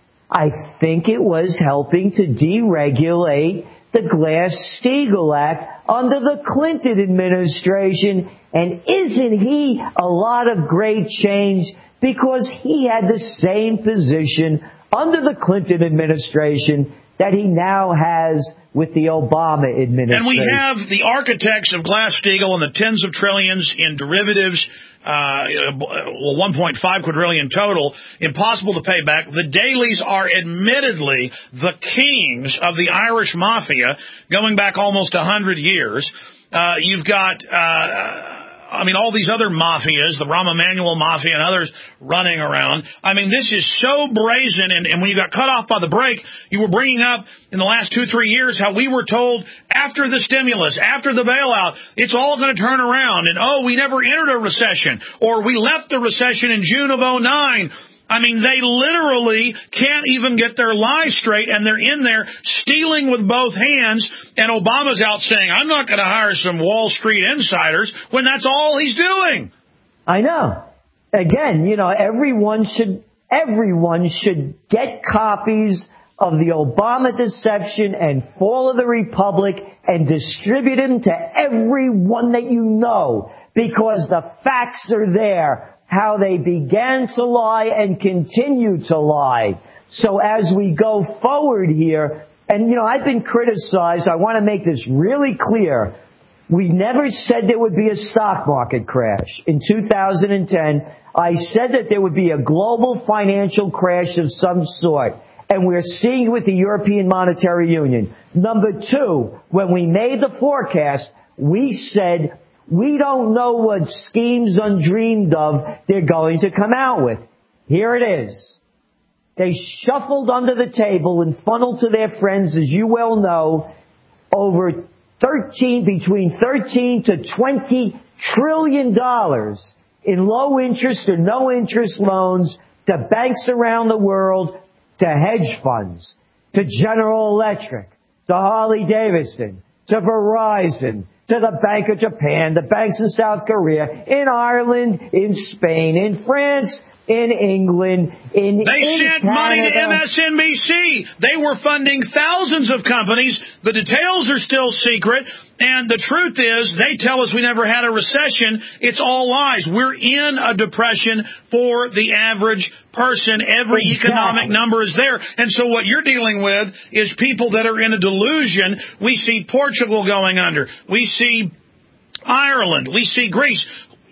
I think it was helping to deregulate the Glass-Steagall Act under the Clinton administration. And isn't he a lot of great change? Because he had the same position under the Clinton administration that he now has with the Obama administration. And we have the architects of Glass-Steagall and the tens of trillions in derivatives, uh, well, one point five quadrillion total, impossible to pay back. The Daleys are admittedly the kings of the Irish mafia, going back almost one hundred years. Uh, you've got... Uh, I mean, all these other mafias, the Rahm Emanuel Mafia and others running around. I mean, this is so brazen. And, and when you got cut off by the break, you were bringing up in the last two, three years how we were told after the stimulus, after the bailout, it's all going to turn around. And, oh, we never entered a recession, or we left the recession in June of oh nine. I mean, they literally can't even get their lies straight, and they're in there stealing with both hands, and Obama's out saying, I'm not going to hire some Wall Street insiders, when that's all he's doing. I know. Again, you know, everyone should, everyone should get copies of the Obama deception and fall of the Republic and distribute them to everyone that you know, because the facts are there. How they began to lie and continue to lie. So as we go forward here, and you know, I've been criticized, I want to make this really clear. We never said there would be a stock market crash. In two thousand ten, I said that there would be a global financial crash of some sort. And we're seeing it with the European Monetary Union. Number two, when we made the forecast, we said, we don't know what schemes undreamed of they're going to come out with. Here it is. They shuffled under the table and funneled to their friends, as you well know, over thirteen, between thirteen to twenty trillion dollars in low interest or no interest loans to banks around the world, to hedge funds, to General Electric, to Harley Davidson, to Verizon, to the Bank of Japan, the banks in South Korea, in Ireland, in Spain, in France, in England, in They in sent Canada. money to M S N B C. They were funding thousands of companies. The details are still secret. And the truth is, they tell us we never had a recession. It's all lies. We're in a depression for the average person. Every Exactly. economic number is there. And so what you're dealing with is people that are in a delusion. We see Portugal going under. We see Ireland. We see Greece.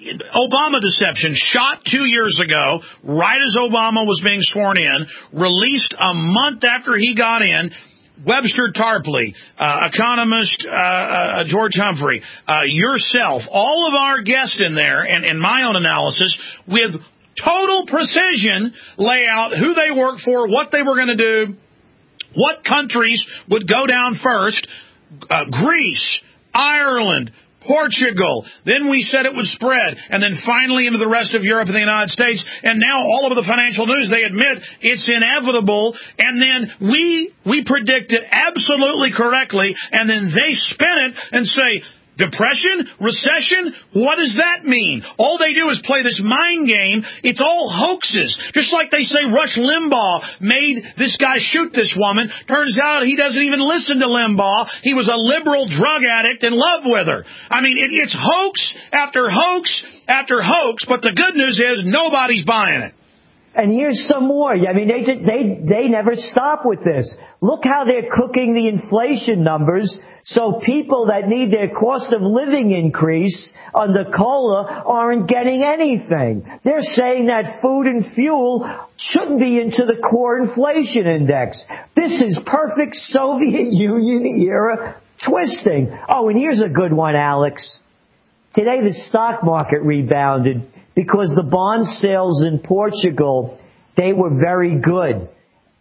Obama deception, shot two years ago, right as Obama was being sworn in, released a month after he got in. Webster Tarpley, uh, economist uh, uh, George Humphrey, uh, yourself, all of our guests in there, and, and my own analysis, with total precision, lay out who they work for, what they were going to do, what countries would go down first, uh, Greece, Ireland, Portugal. Then we said it would spread, and then finally into the rest of Europe and the United States. And now all over the financial news, they admit it's inevitable. And then we we predict it absolutely correctly, and then they spin it and say, depression? Recession? What does that mean? All they do is play this mind game. It's all hoaxes. Just like they say Rush Limbaugh made this guy shoot this woman. Turns out he doesn't even listen to Limbaugh. He was a liberal drug addict in love with her. I mean, it, it's hoax after hoax after hoax, but the good news is nobody's buying it. And here's some more. I mean, they they they never stop with this. Look how they're cooking the inflation numbers. So people that need their cost of living increase under COLA aren't getting anything. They're saying that food and fuel shouldn't be into the core inflation index. This is perfect Soviet Union era twisting. Oh, and here's a good one, Alex. Today the stock market rebounded because the bond sales in Portugal, they were very good.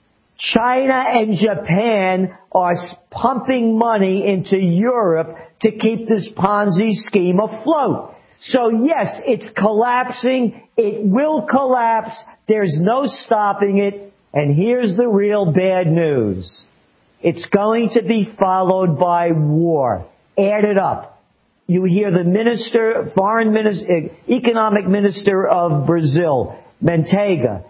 China and Japan are pumping money into Europe to keep this Ponzi scheme afloat. So yes, it's collapsing. It will collapse. There's no stopping it. And here's the real bad news. It's going to be followed by war. Add it up. You hear the minister, foreign minister, economic minister of Brazil, Manteiga,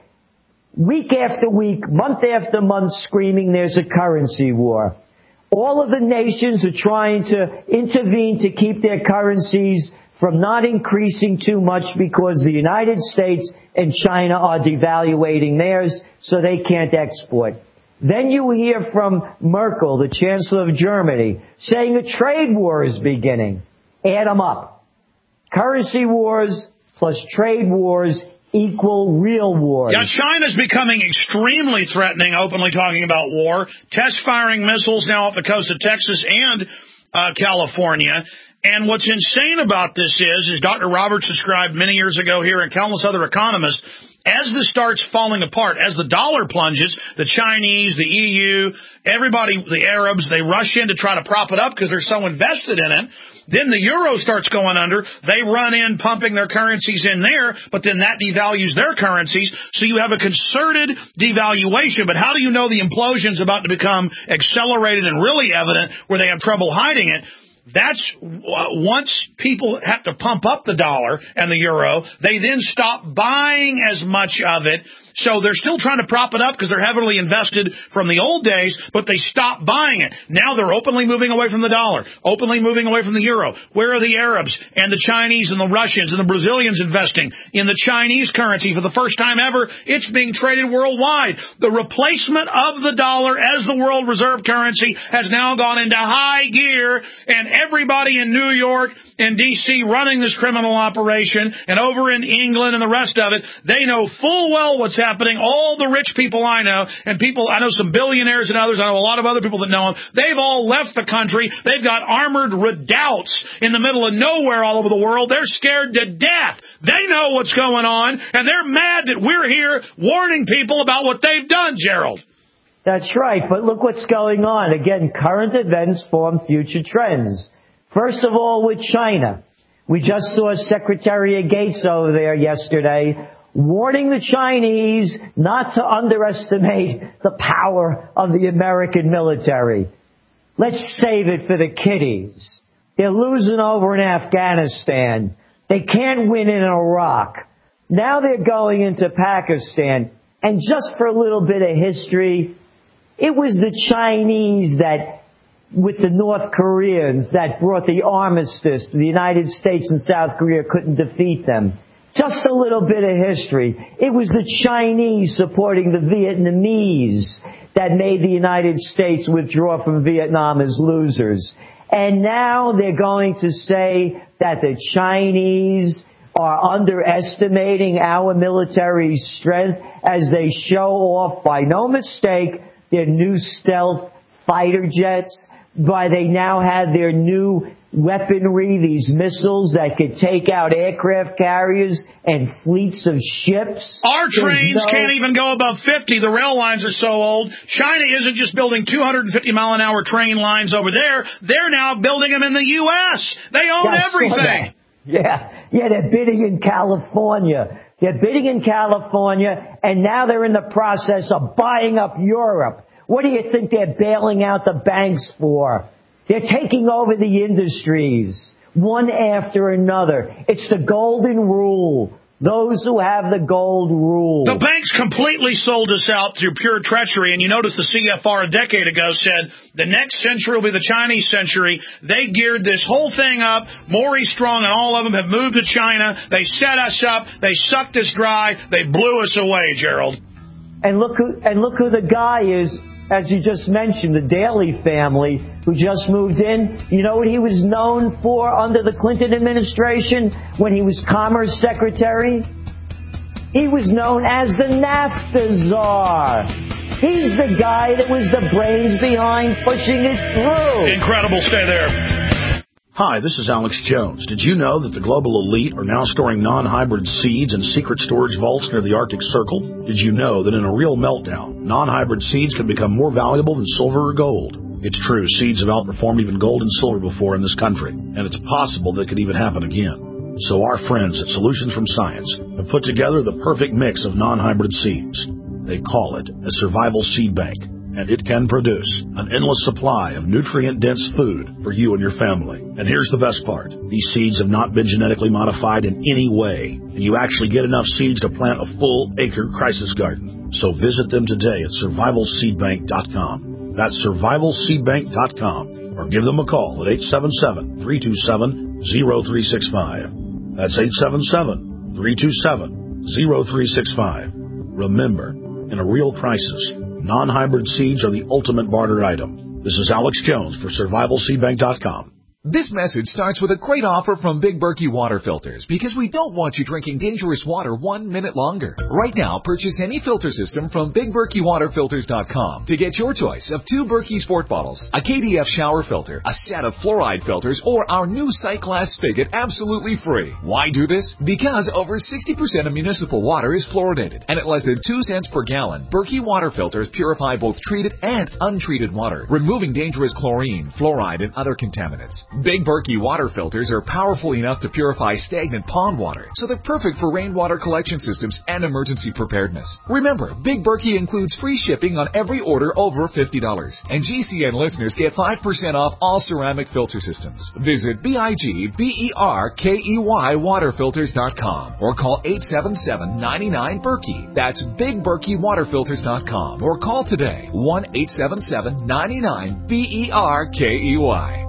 week after week, month after month, screaming there's a currency war. All of the nations are trying to intervene to keep their currencies from not increasing too much because the United States and China are devaluating theirs, so they can't export. Then you hear from Merkel, the Chancellor of Germany, saying a trade war is beginning. Add them up. Currency wars plus trade wars equal real wars. Yeah, China's becoming extremely threatening, openly talking about war, test firing missiles now off the coast of Texas and uh, California. And what's insane about this is, as Doctor Roberts described many years ago here and countless other economists, as this starts falling apart, as the dollar plunges, the Chinese, the E U, everybody, the Arabs, they rush in to try to prop it up because they're so invested in it. Then the euro starts going under. They run in pumping their currencies in there, but then that devalues their currencies. So you have a concerted devaluation. But how do you know the implosion's about to become accelerated and really evident where they have trouble hiding it? That's uh, once people have to pump up the dollar and the euro, they then stop buying as much of it. So they're still trying to prop it up because they're heavily invested from the old days, but they stop buying it. Now they're openly moving away from the dollar, openly moving away from the euro. Where are the Arabs and the Chinese and the Russians and the Brazilians investing in the Chinese currency for the first time ever? It's being traded worldwide. The replacement of the dollar as the world reserve currency has now gone into high gear, and everybody in New York and D C running this criminal operation and over in England and the rest of it, they know full well what's happening. All the rich people I know, and people, I know some billionaires and others, I know a lot of other people that know them, they've all left the country. They've got armored redoubts in the middle of nowhere all over the world. They're scared to death. They know what's going on, and they're mad that we're here warning people about what they've done, Gerald. That's right, but look what's going on. Again, current events form future trends. First of all, with China. We just saw Secretary of Gates over there yesterday warning the Chinese not to underestimate the power of the American military. Let's save it for the kiddies. They're losing over in Afghanistan. They can't win in Iraq. Now they're going into Pakistan. And just for a little bit of history, it was the Chinese that, with the North Koreans, that brought the armistice. The United States and South Korea couldn't defeat them. Just a little bit of history. It was the Chinese supporting the Vietnamese that made the United States withdraw from Vietnam as losers. And now they're going to say that the Chinese are underestimating our military strength as they show off, by no mistake, their new stealth fighter jets, by they now have their new weaponry, these missiles that could take out aircraft carriers and fleets of ships. Our trains no... can't even go above fifty. The rail lines are so old. China isn't just building two hundred fifty mile an hour train lines over there. They're now building them in the U S. They own yeah, everything. Yeah, yeah, they're bidding in California. They're bidding in California, and now they're in the process of buying up Europe. What do you think they're bailing out the banks for? They're taking over the industries, one after another. It's the golden rule. Those who have the gold rule. The banks completely sold us out through pure treachery, and you notice the C F R a decade ago said the next century will be the Chinese century. They geared this whole thing up. Maurice Strong and all of them have moved to China. They set us up. They sucked us dry. They blew us away, Gerald. And look who, and look who the guy is, as you just mentioned, the Daley family who just moved in. You know what he was known for under the Clinton administration when he was Commerce Secretary? He was known as the NAFTA czar. He's the guy that was the brains behind pushing it through. Incredible. Stay there. Hi, this is Alex Jones. Did you know that the global elite are now storing non-hybrid seeds in secret storage vaults near the Arctic Circle? Did you know that in a real meltdown, non-hybrid seeds can become more valuable than silver or gold? It's true, seeds have outperformed even gold and silver before in this country, and it's possible that could even happen again. So our friends at Solutions from Science have put together the perfect mix of non-hybrid seeds. They call it a survival seed bank, and it can produce an endless supply of nutrient-dense food for you and your family. And here's the best part. These seeds have not been genetically modified in any way, and you actually get enough seeds to plant a full-acre crisis garden. So visit them today at survival seed bank dot com. That's survival seed bank dot com, or give them a call at eight seven seven, three two seven, zero three six five. That's eight seven seven, three two seven, zero three six five. Remember, in a real crisis, non-hybrid seeds are the ultimate barter item. This is Alex Jones for survival seed bank dot com. This message starts with a great offer from Big Berkey Water Filters, because we don't want you drinking dangerous water one minute longer. Right now, purchase any filter system from Big Berkey Water Filters dot com to get your choice of two Berkey Sport bottles, a K D F shower filter, a set of fluoride filters, or our new sight glass spigot absolutely free. Why do this? Because over sixty percent of municipal water is fluoridated, and at less than two cents per gallon, Berkey Water Filters purify both treated and untreated water, removing dangerous chlorine, fluoride, and other contaminants. Big Berkey water filters are powerful enough to purify stagnant pond water, so they're perfect for rainwater collection systems and emergency preparedness. Remember, Big Berkey includes free shipping on every order over fifty dollars, and G C N listeners get five percent off all ceramic filter systems. Visit B I G B E R K E Y water filters dot com or call eight seven seven, nine nine, Berkey. That's Big Berkey water filters dot com, or call today one eight seven seven, nine nine, B E R K E Y.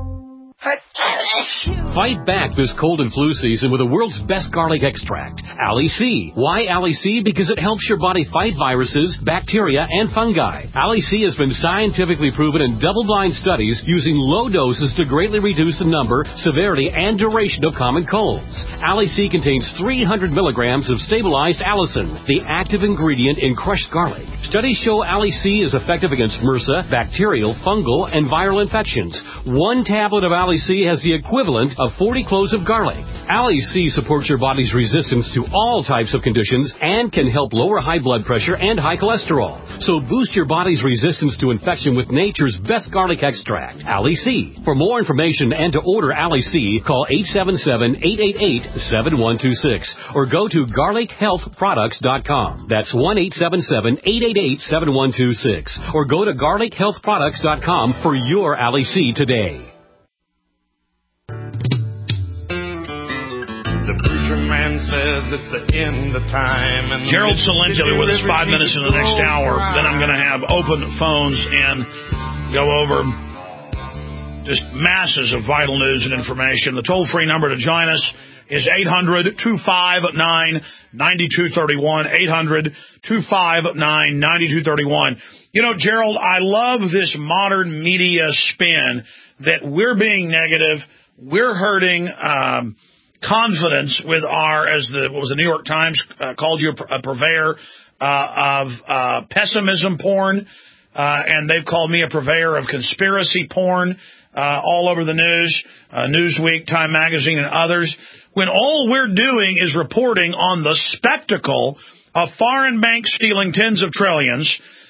Fight back this cold and flu season with the world's best garlic extract, Ali C. Why Ali C? Because it helps your body fight viruses, bacteria, and fungi. Ali C has been scientifically proven in double-blind studies using low doses to greatly reduce the number, severity, and duration of common colds. Ali C contains three hundred milligrams of stabilized allicin, the active ingredient in crushed garlic. Studies show Ali C is effective against MRSA, bacterial, fungal, and viral infections. One tablet of Ali C has the equivalent of forty cloves of garlic. Ali C supports your body's resistance to all types of conditions and can help lower high blood pressure and high cholesterol. So boost your body's resistance to infection with nature's best garlic extract, Ali C. For more information and to order Ali C, call eight seven seven, eight eight eight, seven one two six or go to garlic health products dot com. That's one eight seven seven, eight eight eight, seven one two six or go to garlic health products dot com for your Ali C today. The country man says it's the end of time. And Gerald Celente with us five minutes in the next hour. Then I'm going to have open phones and go over just masses of vital news and information. The toll-free number to join us is eight hundred, two five nine, nine two three one, eight hundred, two five nine, nine two three one. You know, Gerald, I love this modern media spin that we're being negative, we're hurting um, confidence with our, as the what was the New York Times uh, called you, a purveyor uh, of uh, pessimism porn, uh, and they've called me a purveyor of conspiracy porn uh, all over the news, uh, Newsweek, Time Magazine, and others, when all we're doing is reporting on the spectacle of foreign banks stealing tens of trillions,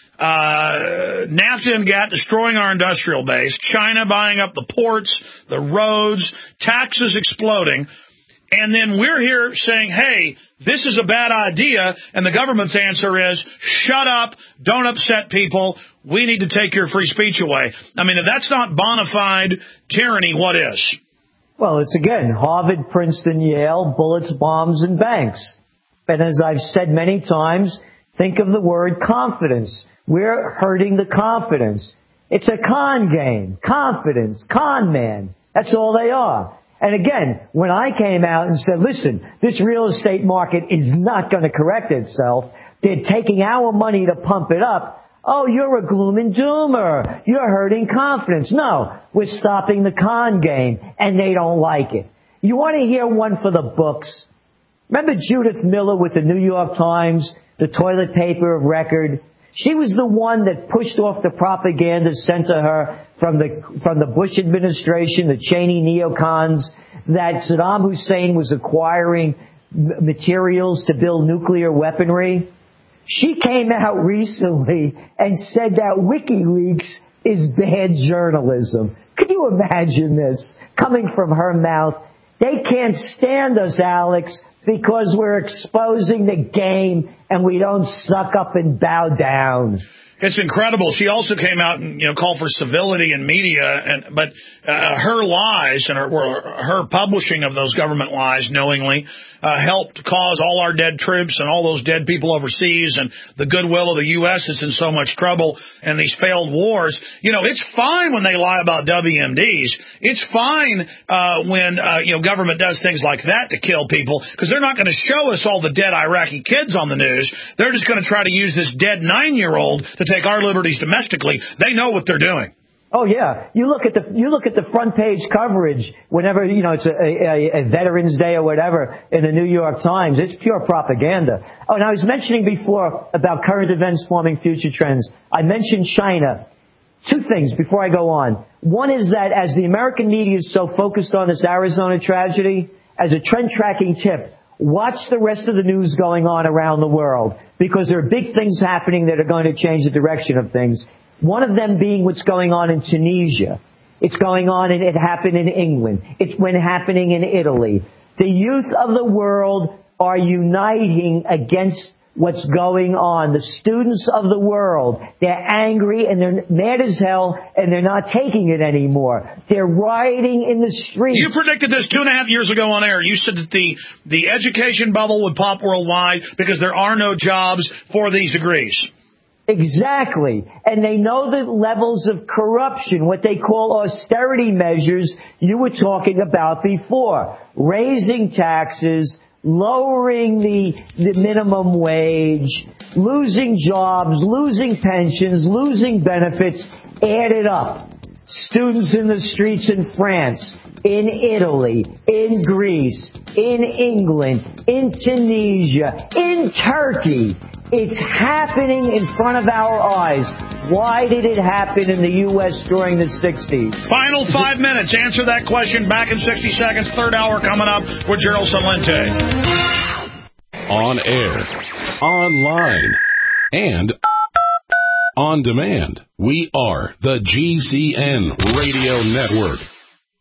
Uh, NAFTA and GATT destroying our industrial base, China buying up the ports, the roads, taxes exploding, and then we're here saying, hey, this is a bad idea, and the government's answer is, shut up, don't upset people, we need to take your free speech away. I mean, if that's not bona fide tyranny, what is? Well, it's, again, Harvard, Princeton, Yale, bullets, bombs, and banks. And as I've said many times, think of the word confidence. We're hurting the confidence. It's a con game. Confidence. Con man. That's all they are. And again, when I came out and said, listen, this real estate market is not going to correct itself. They're taking our money to pump it up. Oh, you're a gloom and doomer. You're hurting confidence. No, we're stopping the con game, and they don't like it. You want to hear one for the books? Remember Judith Miller with the New York Times, the toilet paper of record? She was the one that pushed off the propaganda sent to her from the from the Bush administration, the Cheney neocons, that Saddam Hussein was acquiring materials to build nuclear weaponry. She came out recently and said that WikiLeaks is bad journalism. Could you imagine this coming from her mouth? They can't stand us, Alex, because we're exposing the game and we don't suck up and bow down. It's incredible. She also came out and, you know, called for civility in media, and but uh, her lies and her, her publishing of those government lies knowingly uh, helped cause all our dead troops and all those dead people overseas and the goodwill of the U S is in so much trouble and these failed wars. You know, it's fine when they lie about W M Ds. It's fine uh, when, uh, you know, government does things like that to kill people, because they're not going to show us all the dead Iraqi kids on the news. They're just going to try to use this dead nine-year-old to take our liberties domestically. They know what they're doing. Oh yeah, you look at the you look at the front page coverage whenever you know it's a, a, a Veterans Day or whatever in the New York Times. It's pure propaganda. Oh, and I was mentioning before about current events forming future trends. I mentioned China. Two things before I go on. One is that as the American media is so focused on this Arizona tragedy, as a trend tracking tip, watch the rest of the news going on around the world, because there are big things happening that are going to change the direction of things. One of them being what's going on in Tunisia. It's going on, and it happened in England. It's been happening in Italy. The youth of the world are uniting against what's going on. The students of the world, they're angry and they're mad as hell, and they're not taking it anymore. They're rioting in the streets. You predicted this two and a half years ago on air. You said that the, the education bubble would pop worldwide because there are no jobs for these degrees. Exactly. And they know the levels of corruption, what they call austerity measures you were talking about before. Raising taxes, lowering the, the minimum wage, losing jobs, losing pensions, losing benefits, add it up. Students in the streets in France, in Italy, in Greece, in England, in Tunisia, in Turkey. It's happening in front of our eyes. Why did it happen in the U S during the sixties? Final five minutes. Answer that question. Back in sixty seconds. Third hour coming up with Gerald Celente. On air, online, and on demand. We are the G C N Radio Network.